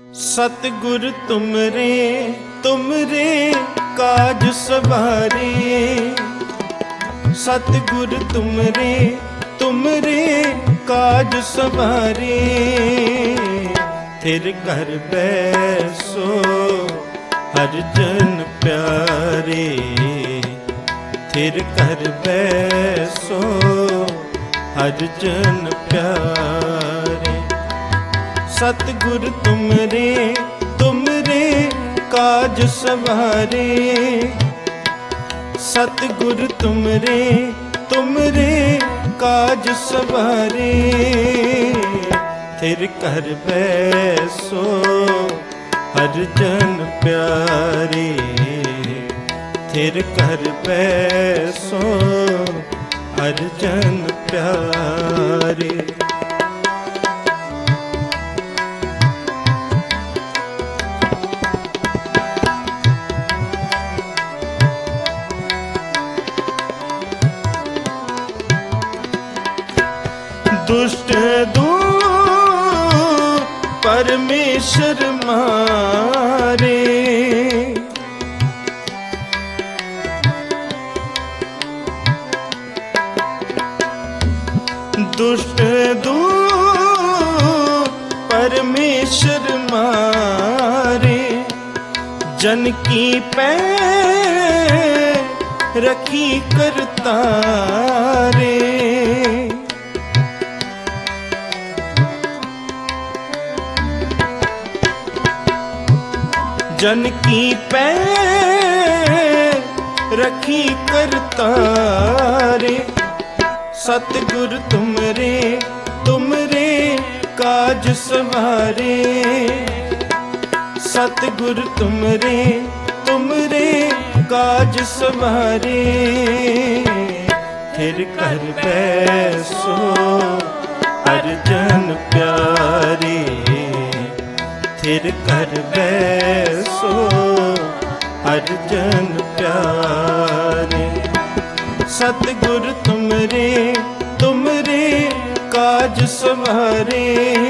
सतगुर तुमरे तुमरे काज सवारे, सतगुर तुमरे तुमरे काज सवारे। थिर कर बैसो हर जन प्यारे, थिर कर बैसो हर जन प्यारे। सतगुर तुमरे तुमरे काज सवारे, सतगुर तुमरे तुमरे काज सवारे। थिर कर बैसो हर जन प्यारे, थिर कर बैसो हर जन प्यारे। दुष्ट दूर परमेश्वर मारे, दुष्ट दूर परमेश्वर मारे। जन की पैर रखी करतारे, जन की पैर रखी करतारे। सतगुर तुमरे तुमरे काज सवारे, सतगुर तुमरे तुमरे काज सवारे। थिर कर बैसो हर जन प्यारे, थिर कर बैसो हर जन प्यारे। सतगुर तुमरे तुमरे काज सवारे,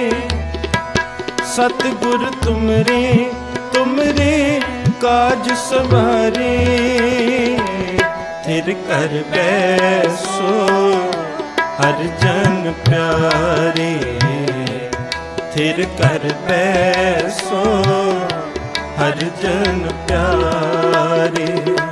सतगुर तुमरे तुमरे काज सवारे। थिर कर बैसो हर जन प्यारे, थिर कर बैसो हर जन प्यारे।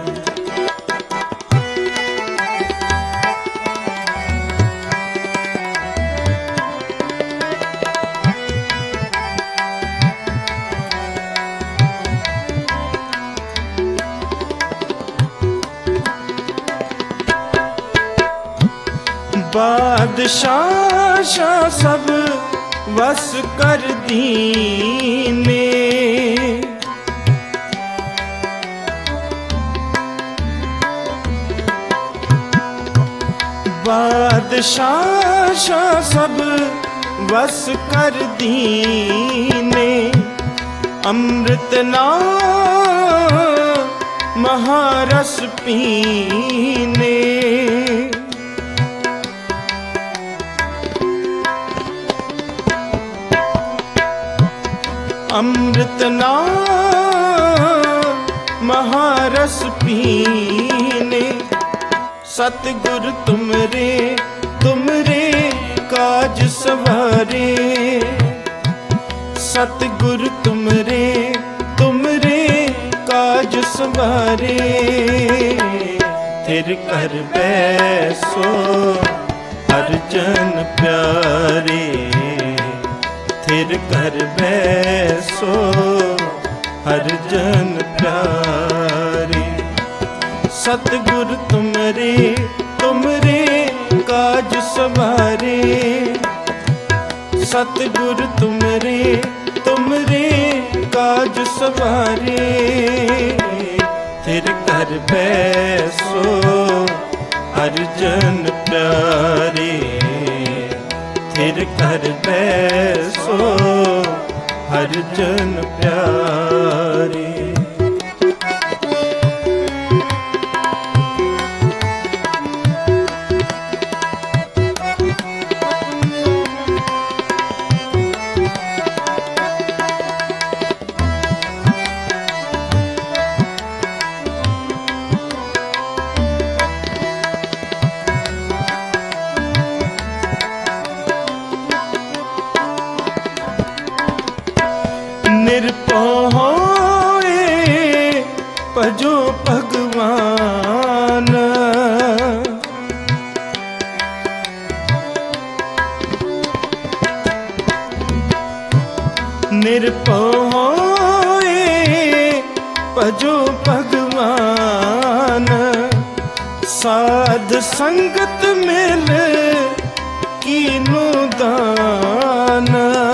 बादशाह शाह सब वस कर दीने, बादशाह शाह सब वस कर दीने। अमृत नाम महारस पीने, अमृत नाम महारस पीने। सतगुर तुमरे तुमरे काज सवारे, सतगुर तुमरे तुमरे काज सवारे। थिर कर बैसो हर जन प्यारे, थिर कर बैसो हर जन प्यारे। सतगुर तुमरे तुमरे काज सवारे, सतगुर तुमरे तुमरे काज सवारे। थिर कर बैसो हर जन प्यारे, थिर कर बैसो हर जन प्यारे। ਨਿਰਭਉ ਹੋਏ ਭਜੋ ਭਗਵਾਨ। ਨਿਰਭਉ ਹੋਏ ਭਜੋ ਭਗਵਾਨ। ਸਾਧ ਸੰਗਤ ਮਿਲ ਕੀਨੂ ਦਾਨ।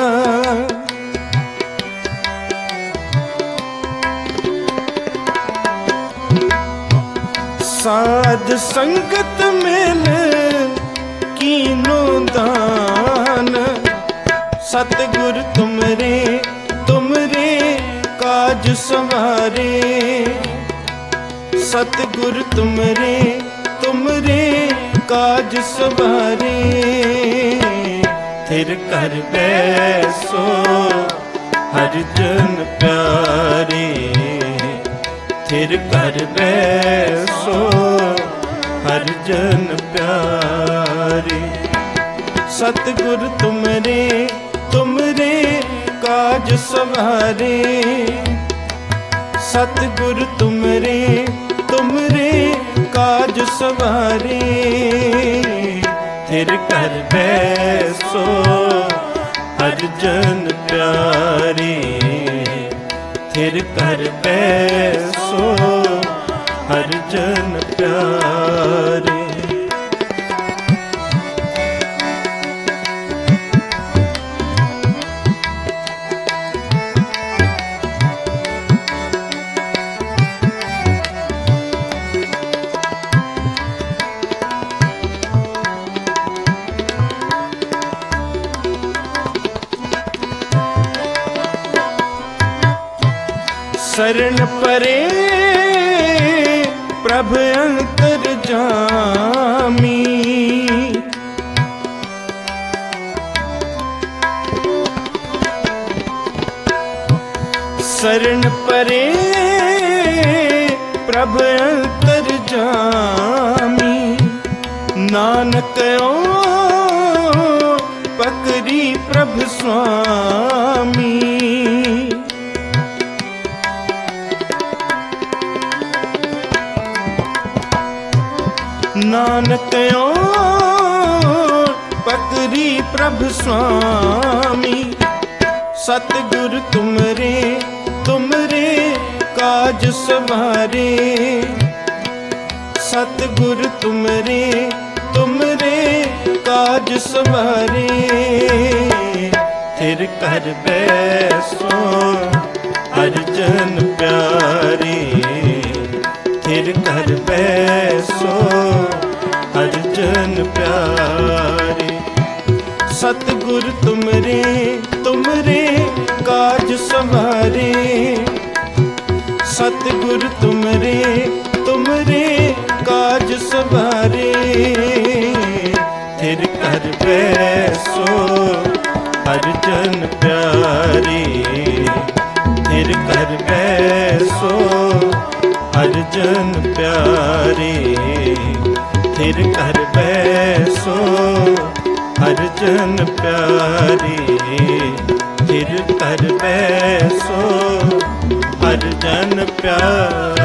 ਸਾਧ ਸੰਗਤ ਮਿਲ ਕੀਨੂ ਦਾਨ। ਸਤਿਗੁਰ ਤੁਮਰੇ ਤੁਮਰੇ ਕਾਜ ਸਵਾਰੇ। ਸਤਿਗੁਰ ਤੁਮਰੇ ਤੁਮਰੇ ਕਾਜ ਸਵਾਰੇ। ਥਿਰ ਕਰ ਬੈਸੋ ਹਰਿ ਜਨ ਪਿਆਰੇ। ਥਿਰ ਕਰ ਬੈਸੋ ਹਰਿ ਜਨ ਪਿਆਰੇ। ਸਤਿਗੁਰ ਤੁਮਰੇ ਤੁਮਰੇ ਕਾਜ ਸਵਾਰੇ। ਸਤਿਗੁਰ ਤੁਮਰੇ ਤੁਮਰੇ ਕਾਜ ਸਵਾਰੇ। ਥਿਰ ਕਰ ਬੈਸੋ ਹਰਿ ਜਨ ਪਿਆਰੇ। ਥਿਰ ਕਰ ਬੈਸੋ ਹਰਿ ਜਨ ਪਿਆਰੇ। शरण परे प्रभ अंतर जामी। शरण परे प्रभ अंतर जामी। नानक ओ पकरी प्रभ स्वामी। नानक ओ पकरी प्रभ स्वामी। सतगुर तुमरे तुमरे काज सवारे। सतगुर तुमरे तुमरे काज सवारे। थिर कर बैसो हरि जन प्यारे। थिर कर बैसो हरि जन प्यारे। सतगुर तुमरे तुमरे काज सवारे। सतगुर तुमरे तुमरे काज सवारे। थिर कर बैसो हरि जन प्यारे। थिर कर बैसो हरि जन प्यारे। थिर कर बैसो हरि जन प्यारे। थिर कर बैसो हरि जन प्यारे।